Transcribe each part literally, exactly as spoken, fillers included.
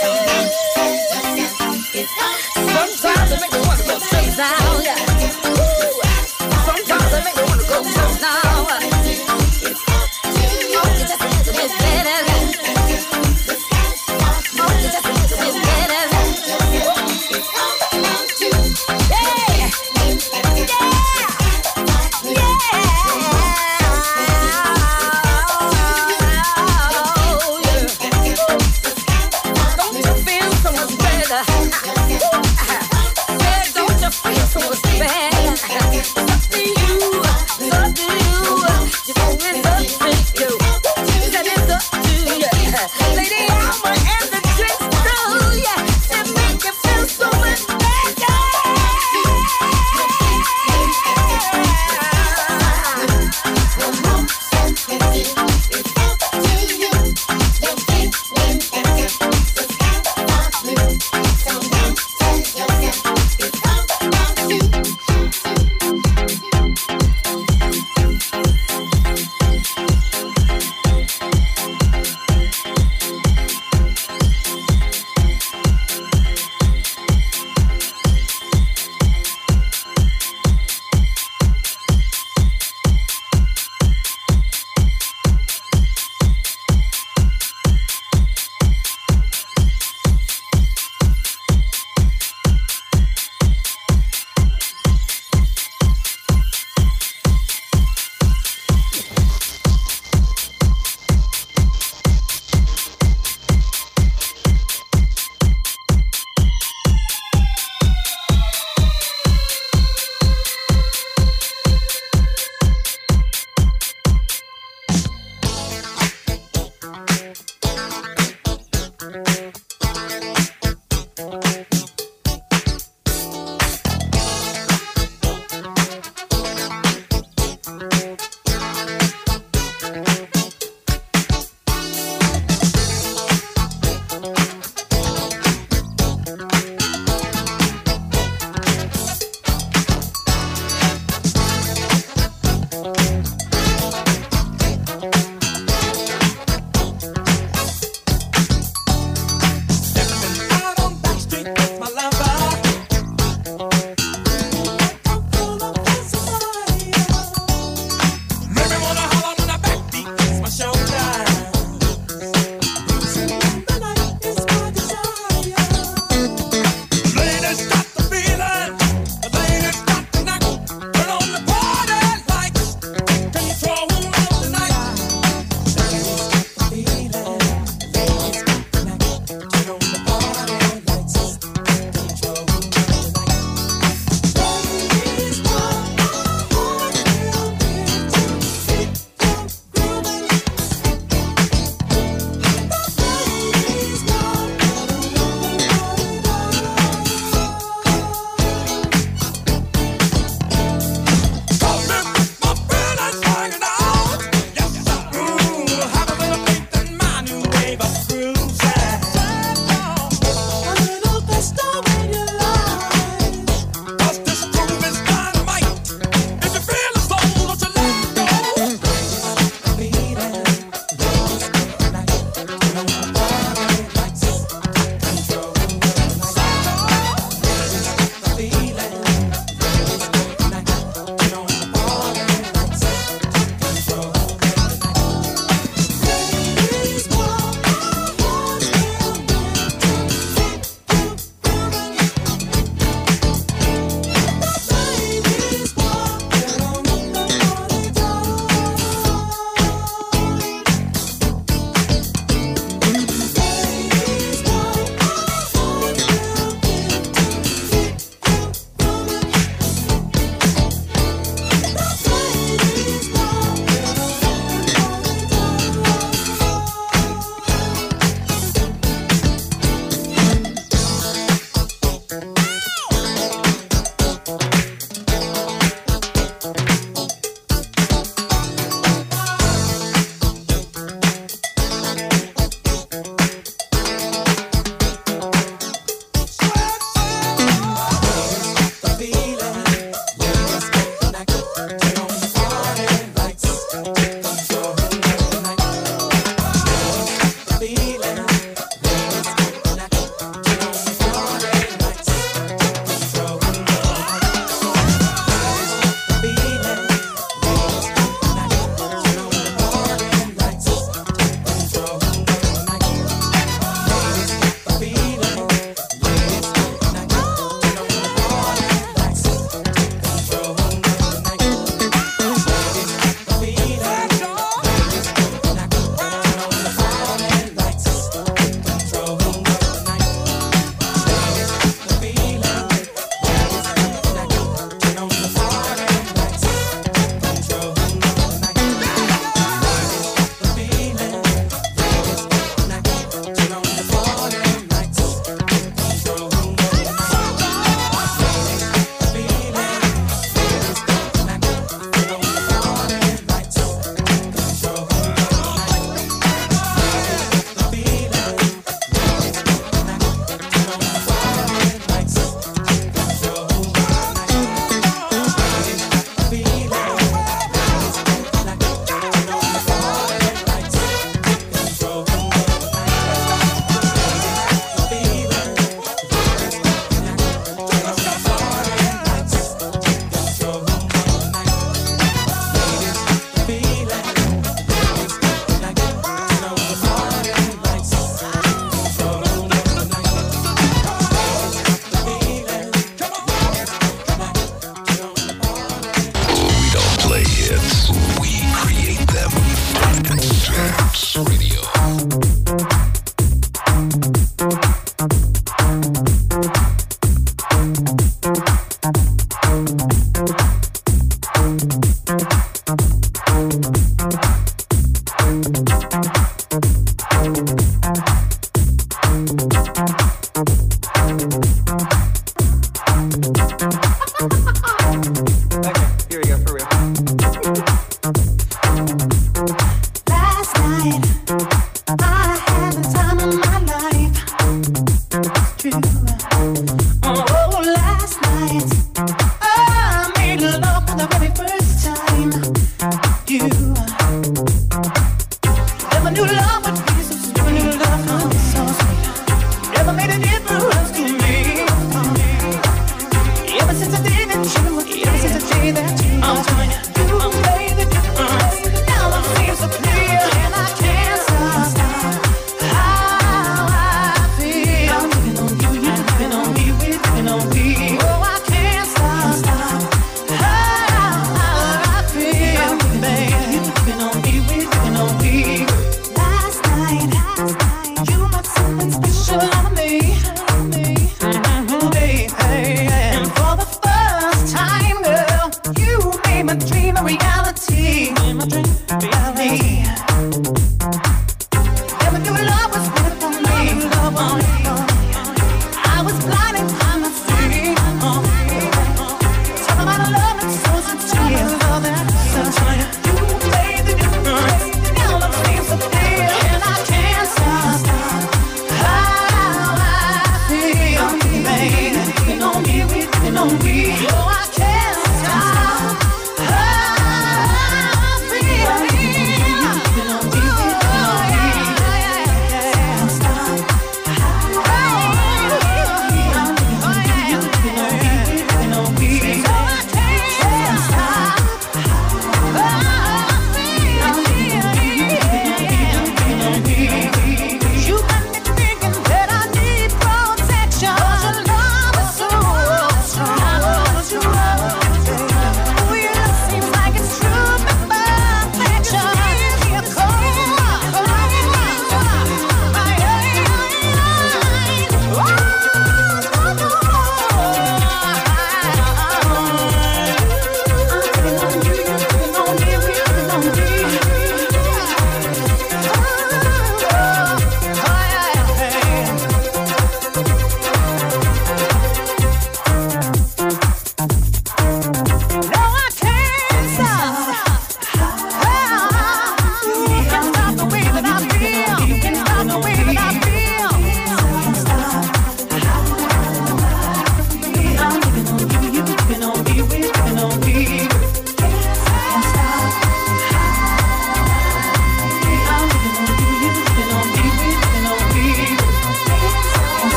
Sometimes it make me wanna go straight down. Woo. Sometimes it make me wanna go straight down. Oh, you just a little bit better. Oh, you just a little bit better. Yeah, yeah, yeah. Don't you feel?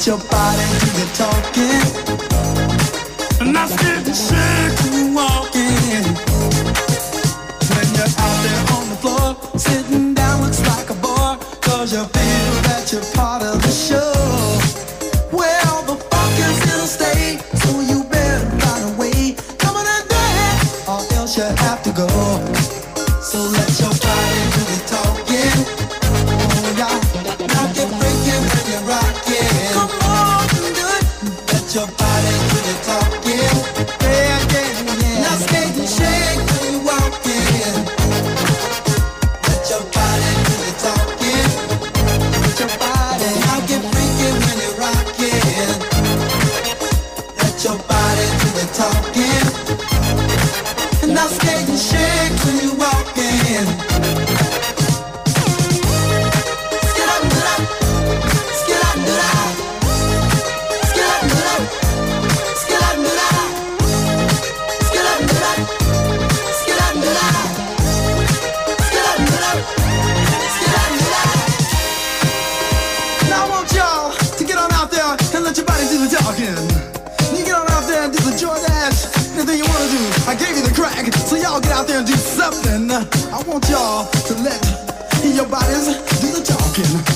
your body do the talking. And I still shake when you walking. When you're out there on the floor, sitting down looks like a bore. Cause you feel that you're part of the show. Well, the funk is here to stay, so you better find a way. Come on and dance, or else you have to go. So let your body do the talking. Oh yeah, now get freaking when you're rocking. Come on, do it. Let your body do the talking. Yeah, yeah, yeah. Now skate and shake when you're walking. Let your body do the talking. Let your body now get freaking when you're rocking. Let your body do the talking. And now skate and shake when you're walking. Skid up, do that. Skid up, do that. Skid up, do that. Skid up, do that. Skid up, do that. Skid up, do that. Skid up, do that. Skid up, do that. Now I want y'all to get on out there and let your body do the talking. You get on out there and do the joy dash. Anything you wanna do, I gave you the crack. So y'all get out there and do something. I want y'all to let your bodies do the talking.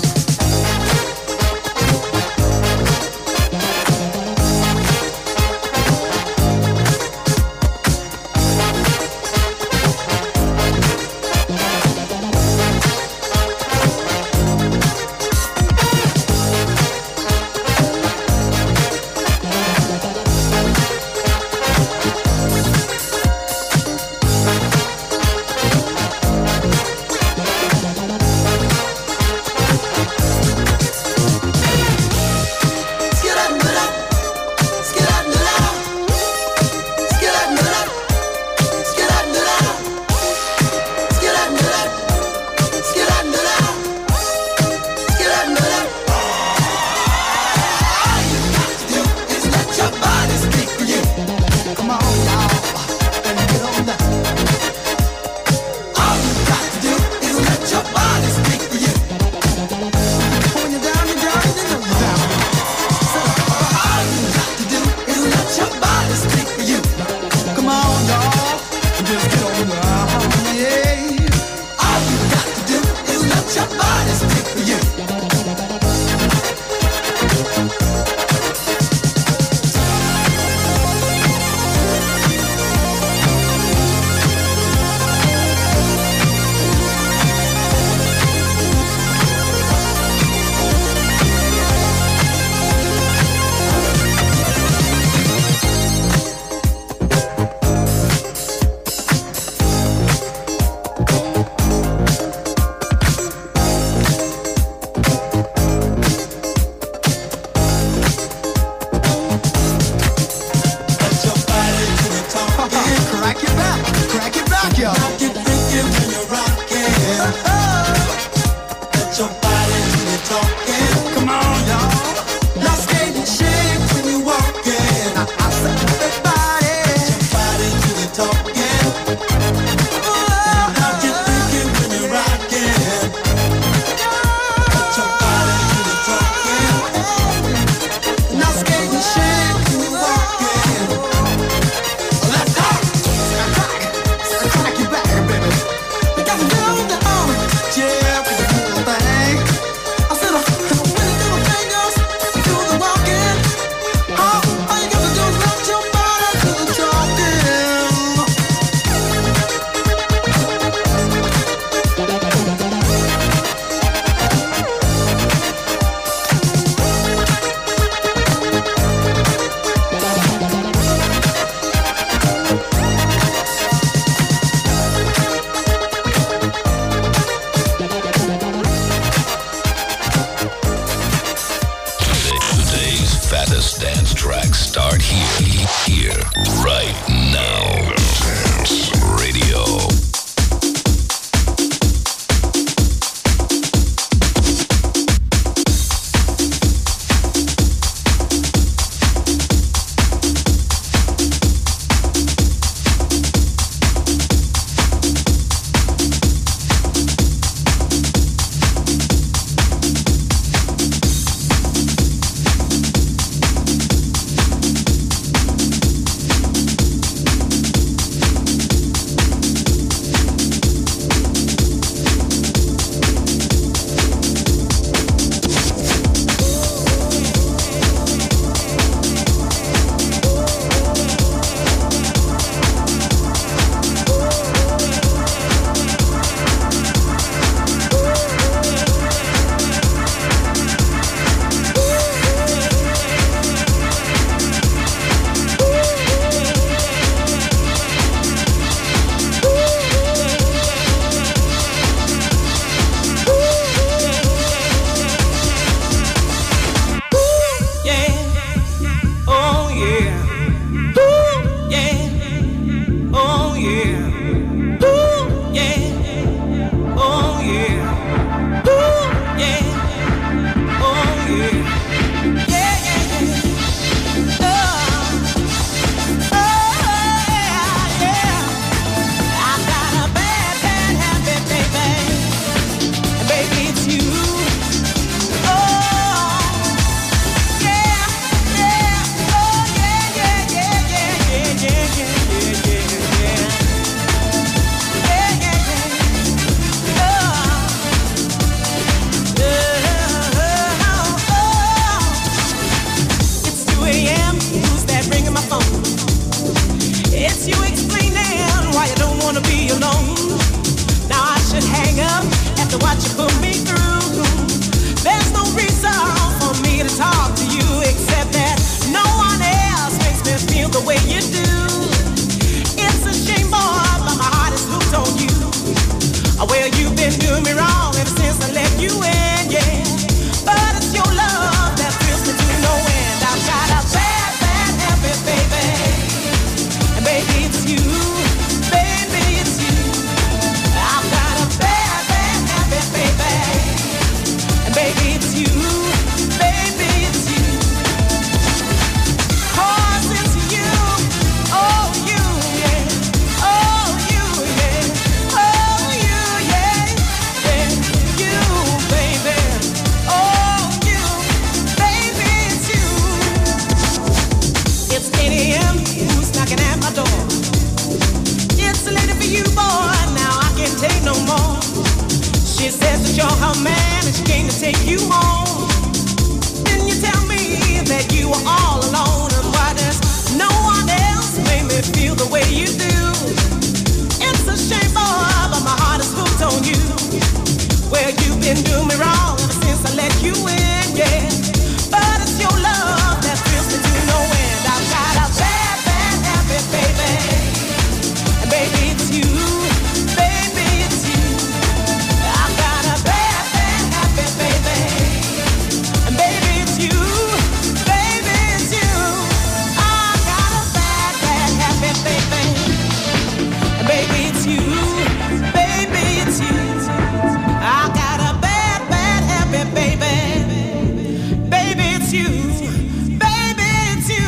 She says that you're her man and she came to take you home. Then you tell me that you were all alone and why there's no one else made me feel the way you do. It's a shame, boy, but my heart is hooked on you. Well, you've been doing me wrong ever since I let you in, yeah. But it's your love that thrills me to no end. I've got a bad, bad habit, baby. And baby, it's you. Baby, it's you. I've got a bad, bad habit, baby. And baby, it's you. Baby, it's you. I've got a bad, bad habit, baby. And baby, it's you. Baby, it's you. I got a bad, bad habit, baby. Baby, it's you. Baby, it's you.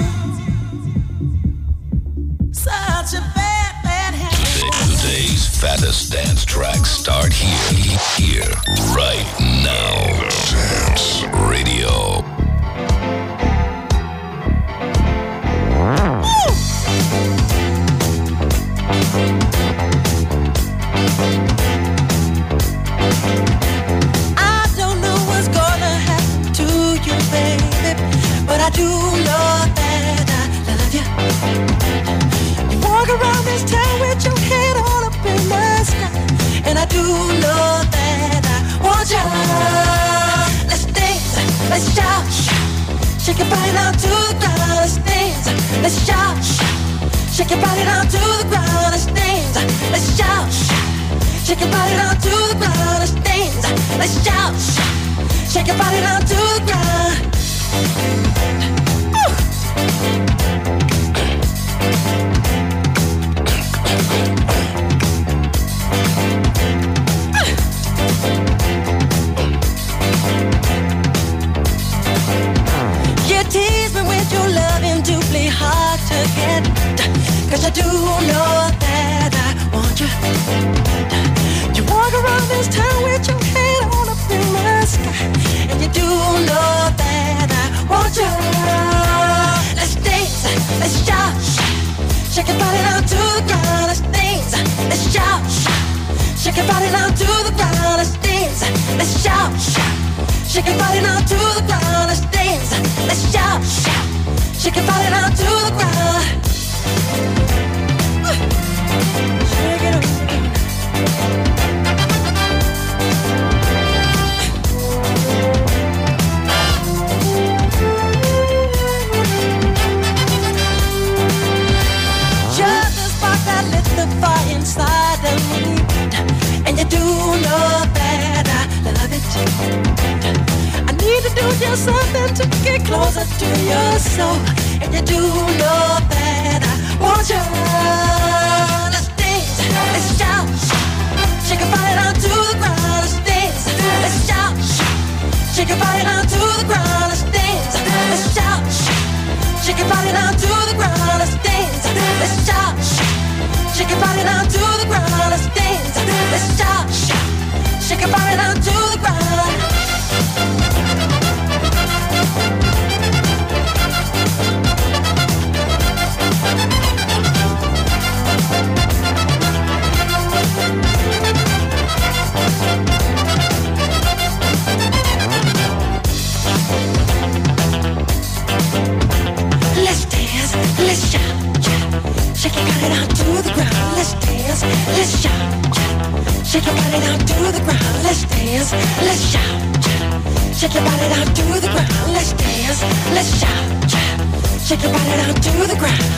Such a bad, bad habit. Today's fattest dance tracks start here, here, right now. Dance Radio. I don't know what's gonna happen to you, baby, but I do know that I love you. You walk around this town with your head all up in the sky, and I do know that I want you. Let's dance, let's shout, shake your body down to the ground. Let's dance, let's shout, shake your body down to the ground. Let's dance, let's shout, shake your body down to the ground. Let's dance, let's shout, shake your body down to the ground. You tease me with your loving, doubly hard to get, 'cause I do know that I want you. You walk around this town with your head all up in the sky, and you do know that I want you. Let's dance, let's shout, shake your body down to the ground. Let's dance, let's shout, shake your body down to the ground. Let's dance, let's shout, shake your body down to the ground. Let's dance, let's shout, shake your body down to the ground. Shake it up. Just the spark that lit the fire inside of me, and you do know that I love it. I need to do just something to get closer to your soul, and you do know that I want you. Let's dance, let's shout, shake your body down to the ground. Let's dance, let's shout, shake your body down to the ground. Let's dance, let's shout, shake your body down to the ground. Let's dance, let's shout, shake your body down to the ground. Let's dance, let's shout, shake your body down to the ground. Let's dance, let's shout, shake your body down to the ground. Let's dance, let's shout, shake your body down to the ground. Let's dance, let's shout, shake your body down to the ground. Let's dance, let's shout, shake your body down to the ground.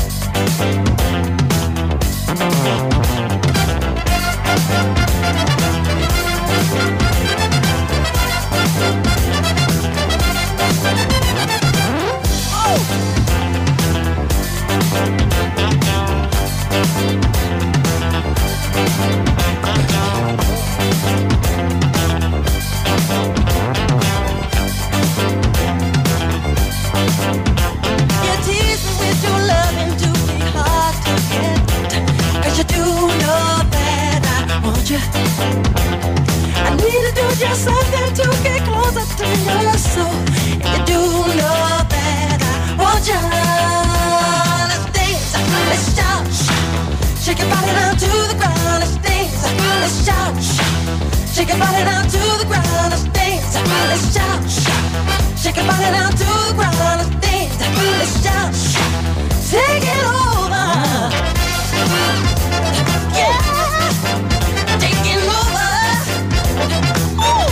You tease me with your loving, too hard to get, 'cause you do know that I want you. I need to do just something to get closer to your soul, and you do know that I want you. Let's dance, let's shout, shake your body down to the ground. Let's dance, let's shout, your body down to the ground. Let's dance, let's shout, shake your body down to the ground. Let's dance, let's shout, take it over. Yeah, taking over. Ooh.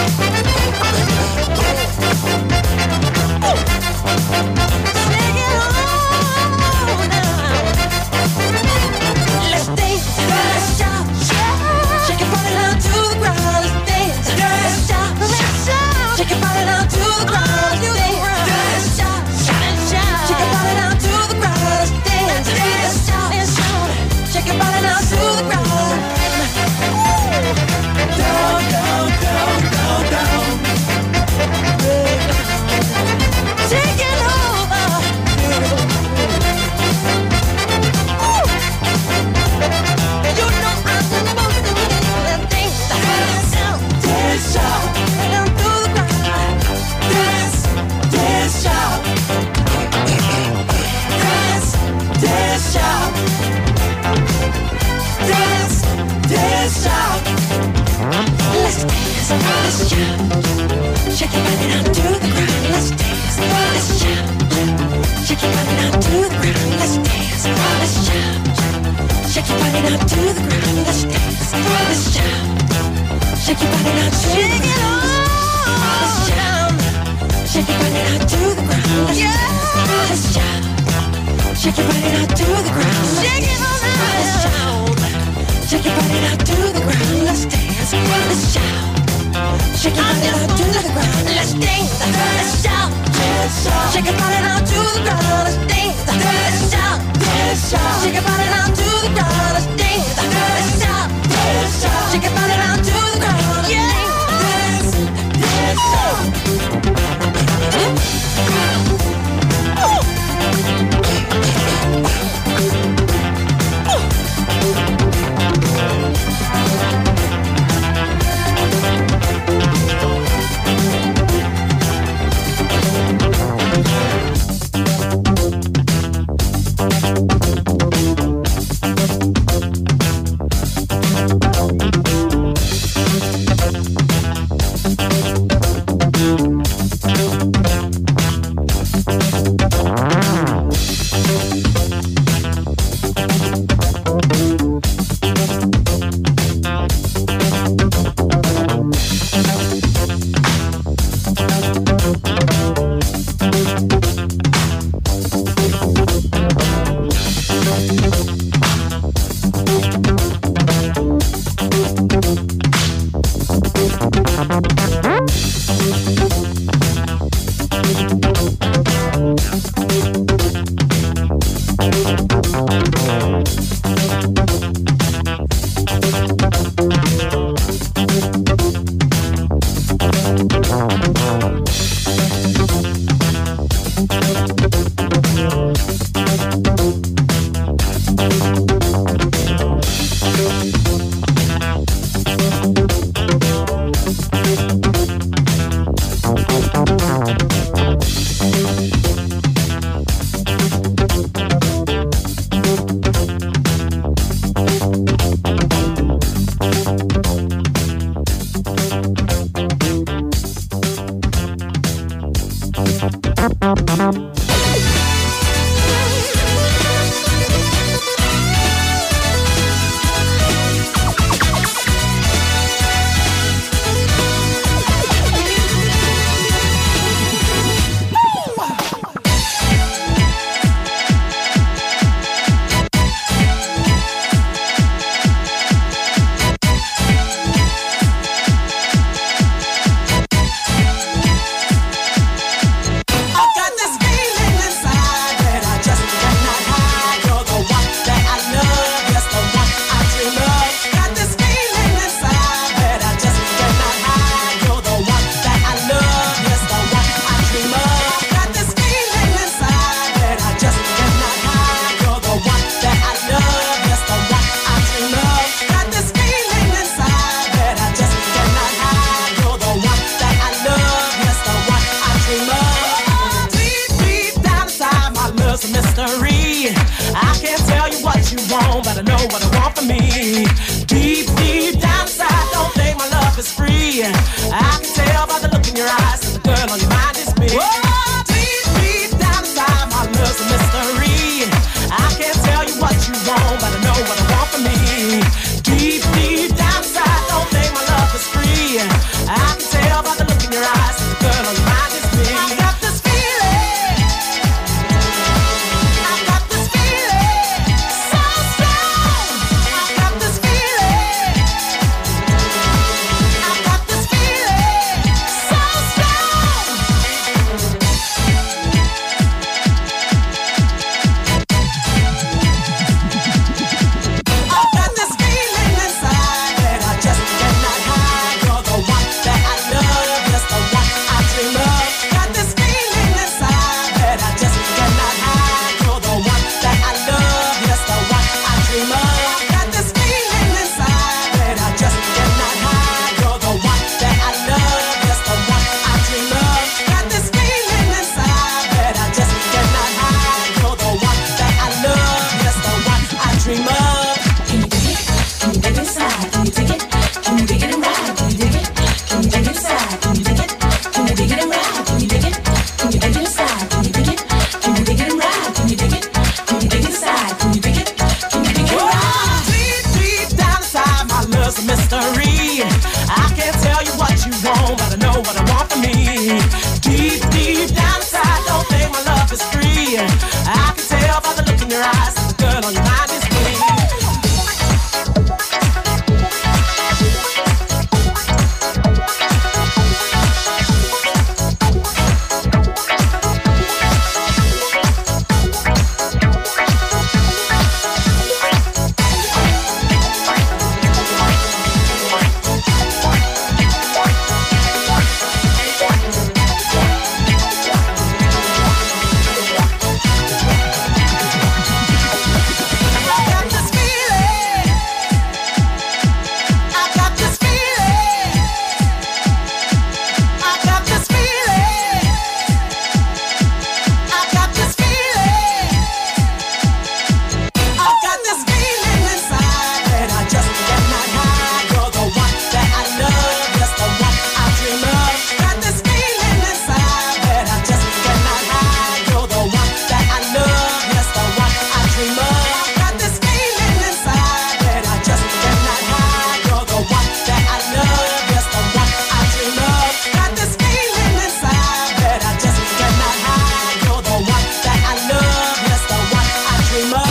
Take it on now. Let's dance, let's shout, shake your body down to the ground. Let's dance, let's shout, shake your body down to the ground. Let's dance, let's shout, shake your body down to the ground. Let's dance, let's shout, shake your body down to the ground. Down, down, down, down, down. Take it over. Ooh. You know I'm supposed to be that thing. Dance, dance, shout, down to the ground. Dance, dance, shout. Dance, dance, shout. Dance, dance, shout. Let's dance, let's shout. Shake your body down to the ground. Let's dance, let's shout. Shake your body down to the ground. Let's dance, let's shout. Shake your body down to the ground. Let's dance, let's shout. Shake your body down to the ground. Let's shout. Shake your body down to the ground. Let's dance, let's shout. Shake your body down to the ground. Shake it on out. Let's shout. Shake your body down to the ground. Let's dance, let's shout. Shake your body down to the ground. Let's dance, let's shout. Shake your body down to the ground. Let's dance, let's shout. Shake your body down to the ground. Let's dance, let's shout. Shake your body down to the ground. Yeah. Dance, dance, shout. want, but I know what I want for me. Deep, deep down inside, don't think my love is free. I can tell by the look in your eyes that the girl on your mind is me. Oh, deep, deep down inside, my love's a mystery. I can't tell you what you want, but I know what I want for me. Deep, deep down inside, don't think my love is free. I can tell by the look in your eyes that the girl on your mind is me. I got this feeling. I got this feeling so strong. I got this feeling. I got this feeling so strong. I got this feeling inside that I just cannot hide. You're the one that I love, yes, the one I dream of. Got this feeling inside that I just cannot hide. You're the one that I love, yes, the one I dream of. Got this feeling inside that I just cannot hide. You're the one that I love, yes, the one I dream of. Got this feeling inside that I just cannot hide. You're the one that I love, yes, the one I dream of. Can you dig it? Can you dig it inside? Can you dig it? Can you dig it and ride? Can you dig it? Can you dig it inside? Can you dig it? Can you dig it and ride? Can you dig it? Can you dig it inside? Can you dig it? Can you dig it and ride? Can you dig it? Can you dig it inside? Can you dig it? Can you dig it and ride? Oh, deep, deep down inside, my love's a mystery. I can't tell you what you want, but I know what I want for me. Deep, deep down inside, don't think my love is free. I can tell by the look in your eyes that the girl on your mind is me. I got this feeling. I got this feeling. I got this feeling. I got this feeling. I got this feeling inside that I just cannot hide. You're the one that I love, yes, the one I dream of. Got this feeling inside that I just cannot hide. You're the one that I love, yes, the one I dream of. Got this feeling inside that I just cannot hide. You're the one that I love, yes, the one I dream of. Got this feeling inside that I just cannot hide. You're the one that I love, yes, the one I dream of.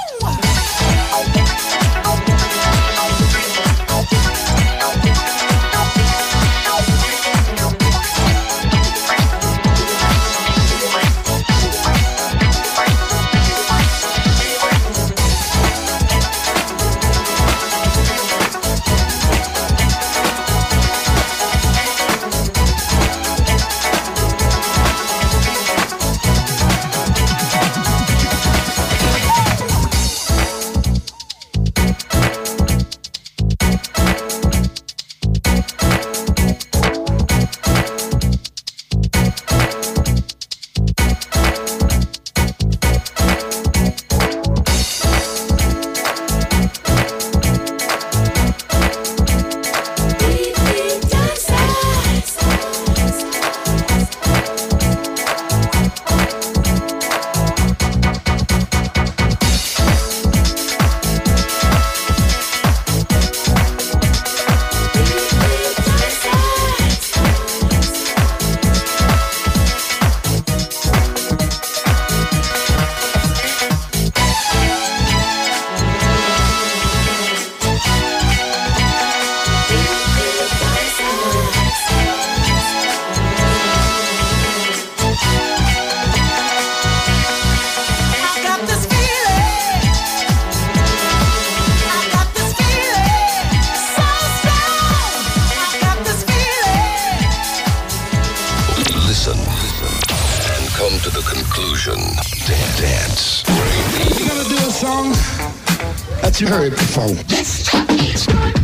Deep, deep down inside. I got this feeling. I got this feeling so strong. I got this feeling. Listen, listen, and come to the conclusion. Dance, dance. We're gonna do a song that you heard before. Let's talk it.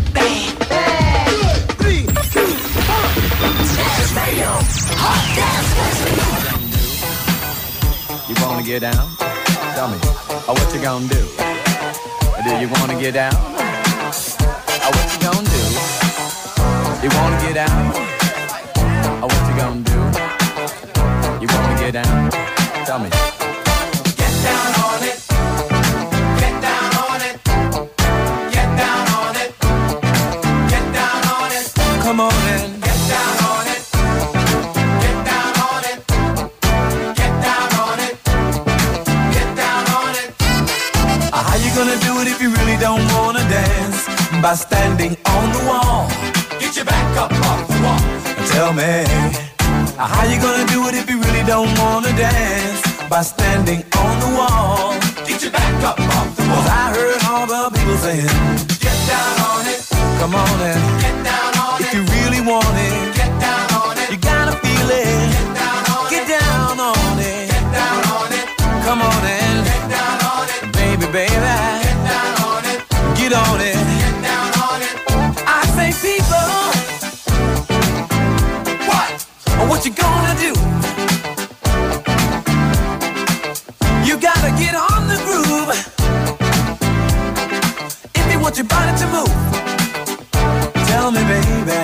Three, two, one. Dance radio. Hot dance radio. You wanna get down? Tell me, oh, what you gonna do? Do you wanna get down? Oh, what you gonna do? You wanna get out? Oh, what you gonna do? You wanna get down? Tell me. Get down on it. Get down on it. Get down on it. Get down on it. Come on in. Get down on it. Get down on it. Get down on it. Get down on it. How you gonna do it if you really don't wanna dance? By standing on the wall. Get your back up off the wall. Tell me, how you gonna do it if you really don't wanna dance? By standing on the wall. Get your back up off the wall. 'Cause I heard all the people saying, get down on it. Come on in. Get down on if it. If you really want it, get down on it. You gotta feel it. Get down on get it. down on it. Get down on it. Come on in. Get down on it. Baby, baby. Get down on it. Get on it. Get down on it. I say people. What you gonna do? You gotta get on the groove if you want your body to move. Tell me, baby,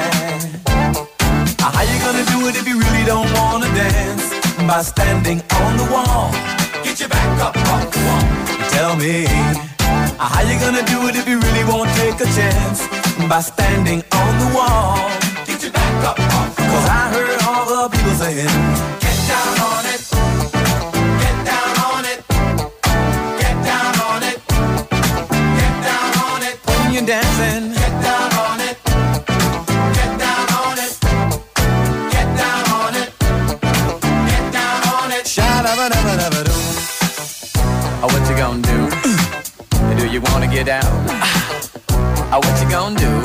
how you gonna do it if you really don't wanna dance? By standing on the wall. Get your back up off the wall. Tell me, how you gonna do it if you really won't take a chance? By standing on the wall. Get your back up off the wall. 'Cause I heard all the people saying, get down on it. Get down on it. Get down on it. Get down on it. When you're dancing, get down on it. Get down on it. Get down on it. Get down on it. Sha-da-ba-da-ba-da-ba-doo. Oh, what you gonna do? Do you wanna get out? Oh, what you gonna do?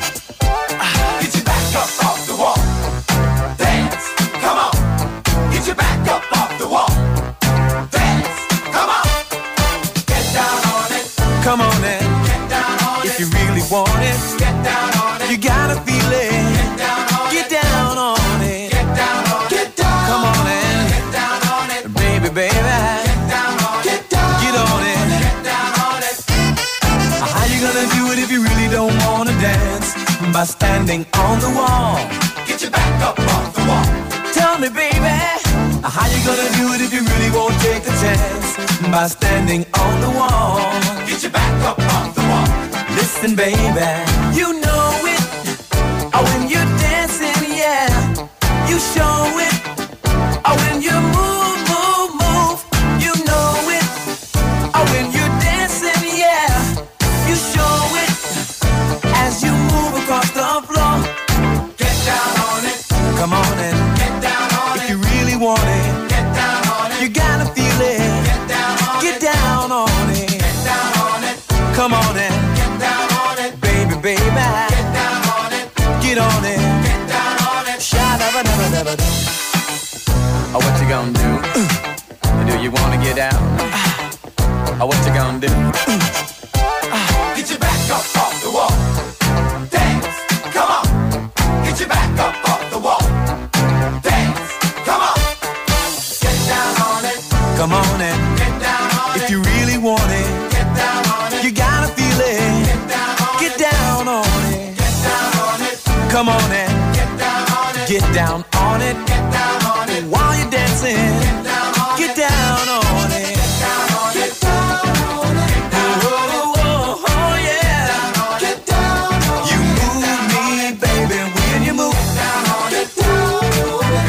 Get your back up off the wall. Dance, come on. Get your back up off the wall. Dance, come on. Get down on it. Come on in. Get down on if it. If you really want it, get down on it. You gotta feel it. Get down on get it. Down on it. Get down on it. Get down. Come on in. Get down on it. Baby, baby. Get down on it. Get down. Get on it. Get down on it. How you gonna do it if you really don't wanna dance? By standing on the wall. Get your back up off the wall. Tell me, baby, how you gonna do it if you really won't take a chance? By standing on the wall. Get your back up off the wall. Listen, baby, you know it. Oh, when you're dancing, yeah, you show it. Oh, when you move, move, move, you know it. Oh, when you're dancing, yeah, you show it. As you move across the floor. Get down on it. Come on in. Get down on if it. If you really want it. Get down on it. You gotta feel it. Get down on Get it. down on it. Get down on it. Come on in. Get down on it. Baby, baby. Get down on it. Get on it. Get down on it. Sha-da-ba-da-ba-da-ba-da. Oh, what you gonna do? Do you wanna get out? Oh, what you gonna do? Get your back up off the wall. Dance, come on. Get your back up off the wall. Dance, come on. Get down on it. Come on in. Get down on if it. If you really want it. Get down on it. You gotta feel it. Get down on Get it. down on it. Get down on it. Come on in. Get down on it. Get down on it. Get down on it. While you're dancing. Get down on Get it. down on it. Get down on it. Get down on it. Oh, oh, oh, oh, yeah. Get down on it. You move me, baby, when you move. Get down on it. Get down on it.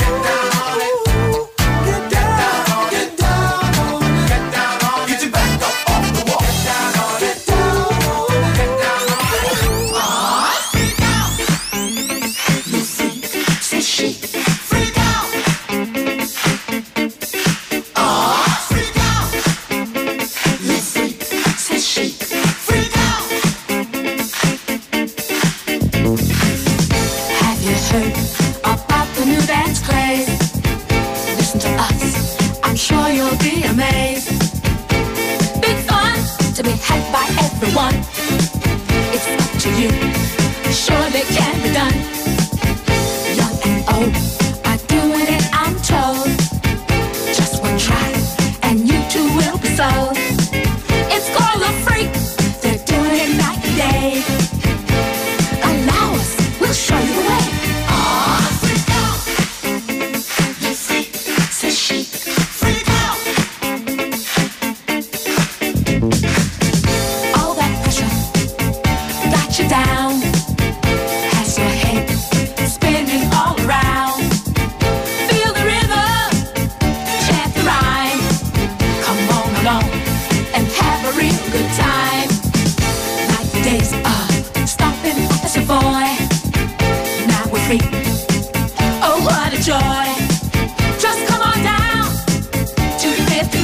Get down on it. Get down on it. Get down on it. Get your back up off the wall. Get down on it. Get down on it. Get down on it. Ah, freak out. Lucy, say she, freak out. Ah, freak out. Lucy, say she, freak out. Have you heard about the new dance craze? Listen to us, I'm sure you'll be amazed. Big fun to be had by everyone. It's up to you, surely can be done. Young and old are doing it, I'm told. Just one try, and you too will be sold. It's called a freak, they're doing it night and day. Allow us, we'll show you the way.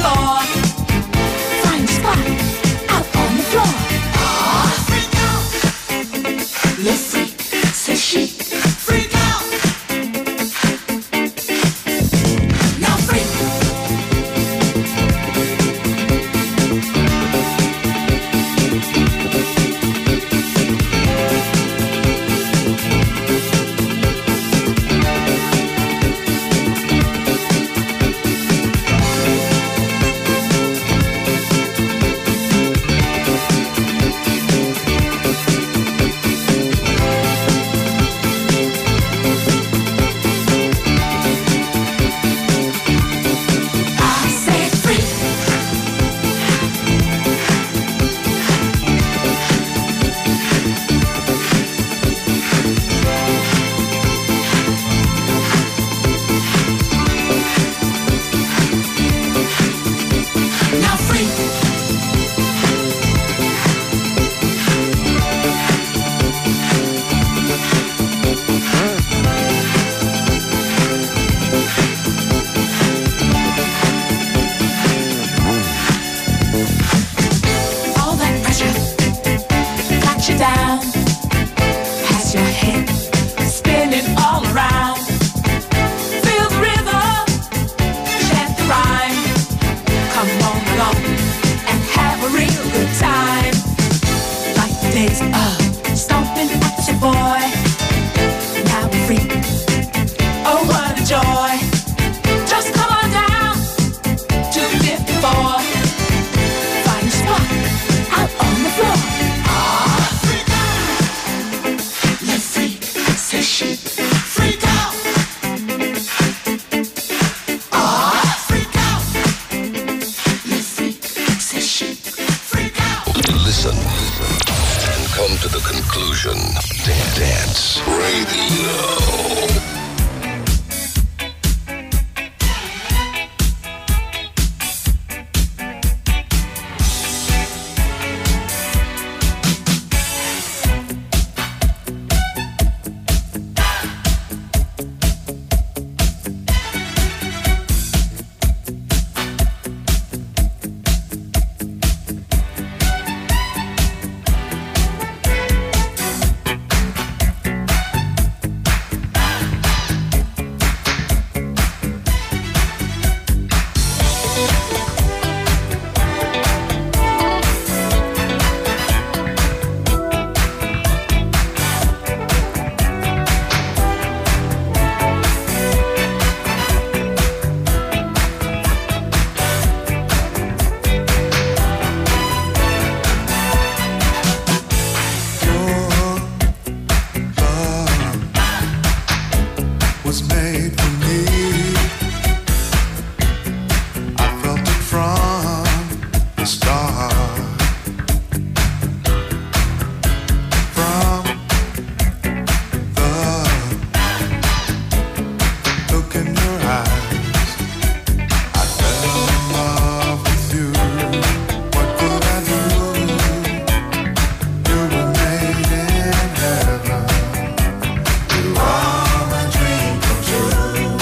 floor. Find a spot out on the floor. Freak out. Let's freak, says she. Freak out. Now freak. Dance Radio.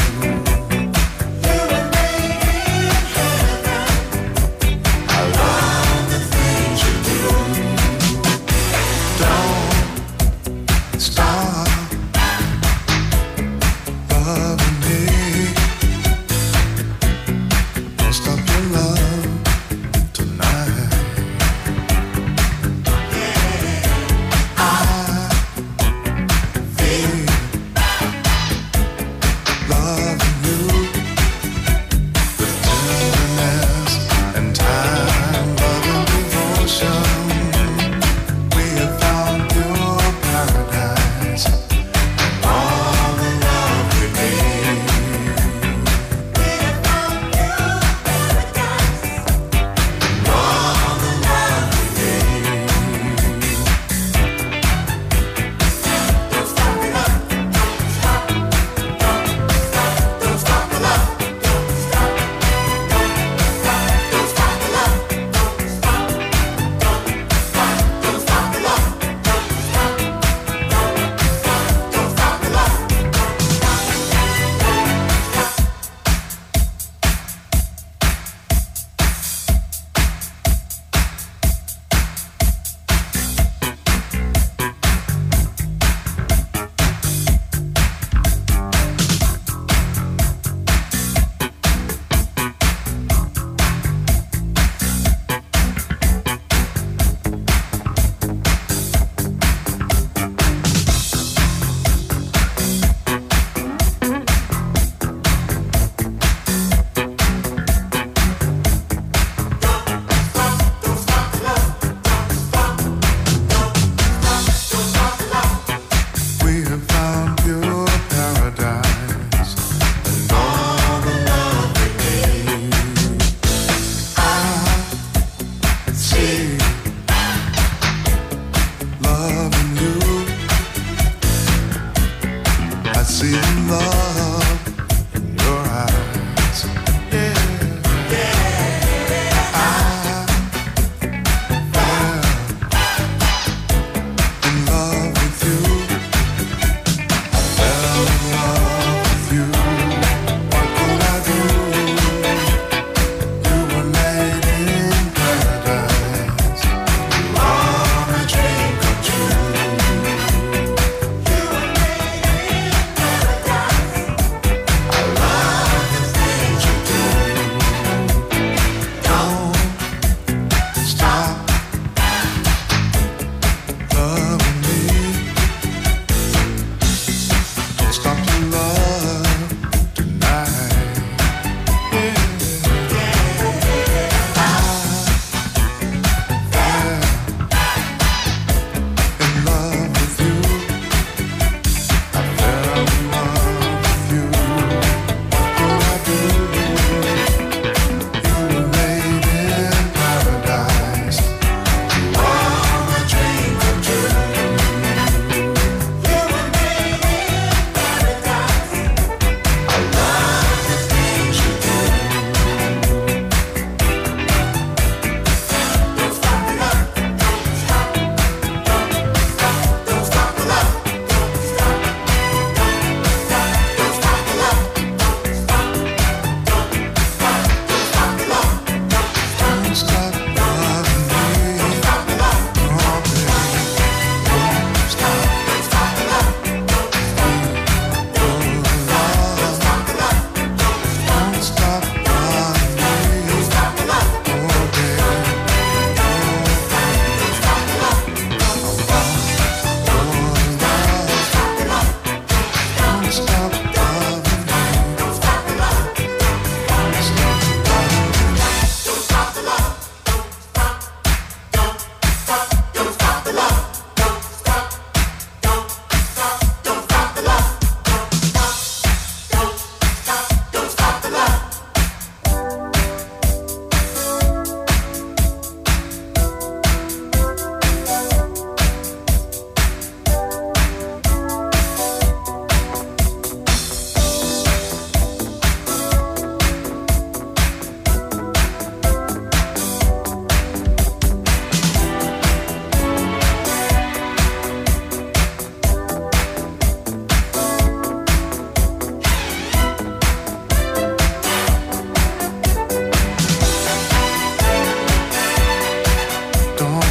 I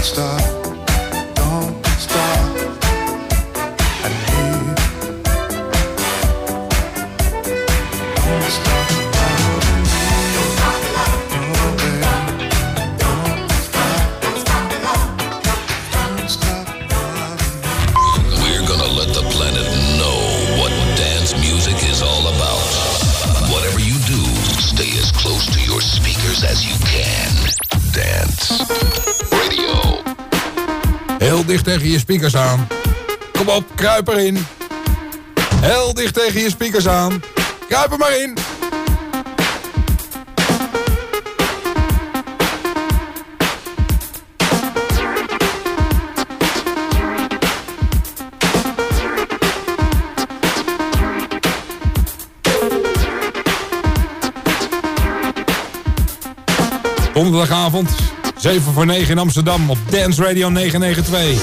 stop, don't stop. I need. Don't stop loving me. Don't stop loving me. Oh, baby. Don't stop. Don't stop loving me. Don't stop loving me. We're gonna let the planet know what dance music is all about. Whatever you do, stay as close to your speakers as you can. Dance Radio. Heel dicht tegen je speakers aan. Kom op, kruip erin. Heel dicht tegen je speakers aan. Kruip er maar in. Donderdagavond, zeven voor negen in Amsterdam op Dance Radio negen negen twee.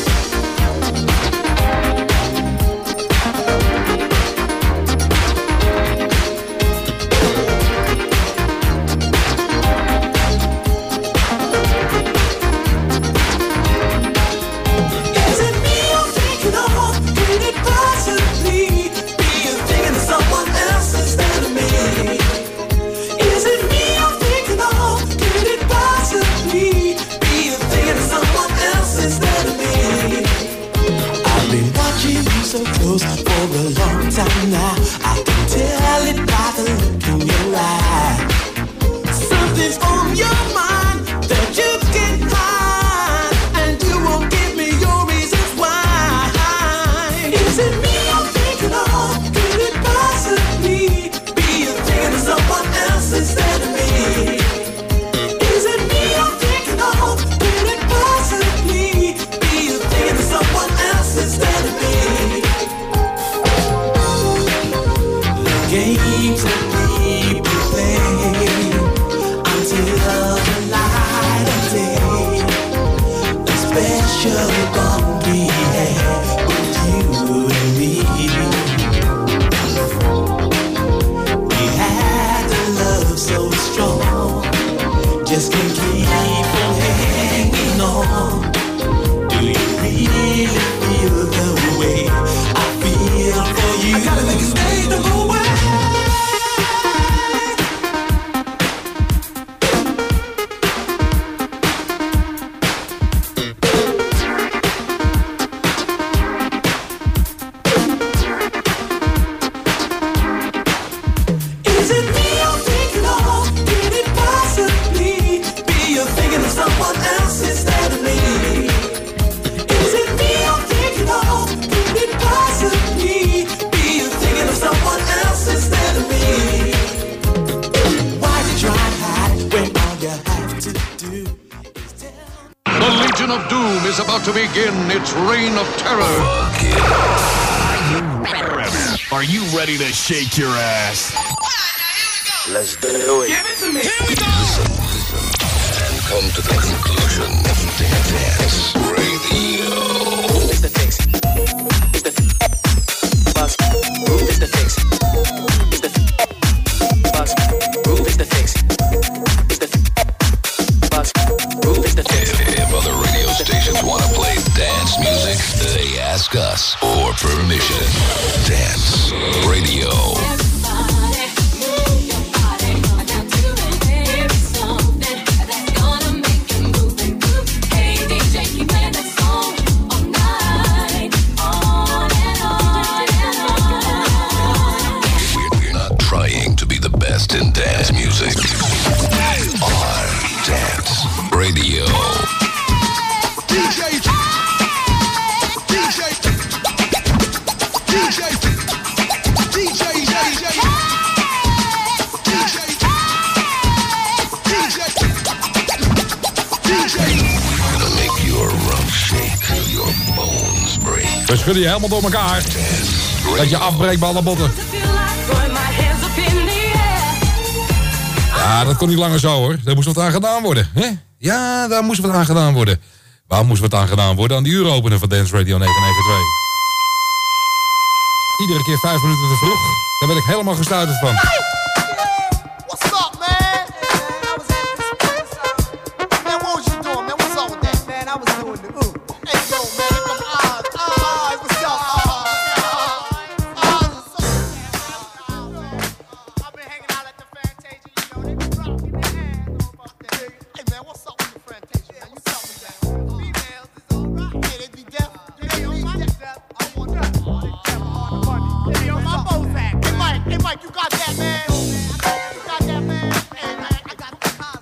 To begin its reign of terror. Are you ready to shake your ass? Let's do it. Give it to me. Here we go. Listen, listen, and come to the conclusion. Dance Radio. Move is the fix. It's the bus. Move is the fix. It's the bus. Move is the fix. It's the bus. Move is the fix. If other radio stations want to play dance music, they ask us for permission. Dance Radio. We're not trying to be the best in dance music. We are Dance Radio. D J, D J, D J, D J, D J, D J. We're gonna make your rump shake, your bones break. We schudden je helemaal door elkaar. Dat je afbreekt bij alle botten. Ja, dat kon niet langer zo hoor. Daar moest wat aan gedaan worden. Hè? Ja, daar moest wat aan gedaan worden. Waar moest wat aan gedaan worden? Aan die uuropener van Dance Radio negen negen twee. Iedere keer vijf minuten te vroeg. Daar ben ik helemaal gestuiterd van. What's up, man? Man, I was at this place. Man, what was you doing, man? What's up with that? Man, I was doing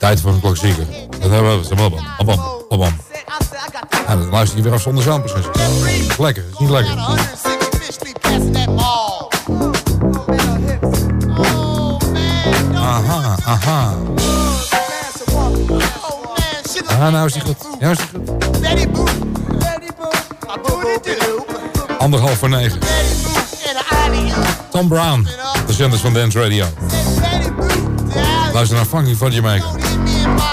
Tijd voor een klassieker. Dat hebben we. Bam, bam, bam, bam, bam. Ja, dan luister je weer af zonder zanders. Dat is lekker, dat is niet lekker. Aha, aha. Ah, nou is die goed. Ja, is die goed. Anderhalf voor negen. Tom Brown, de zenders van Dance Radio. Luister naar Funky van Jamaica.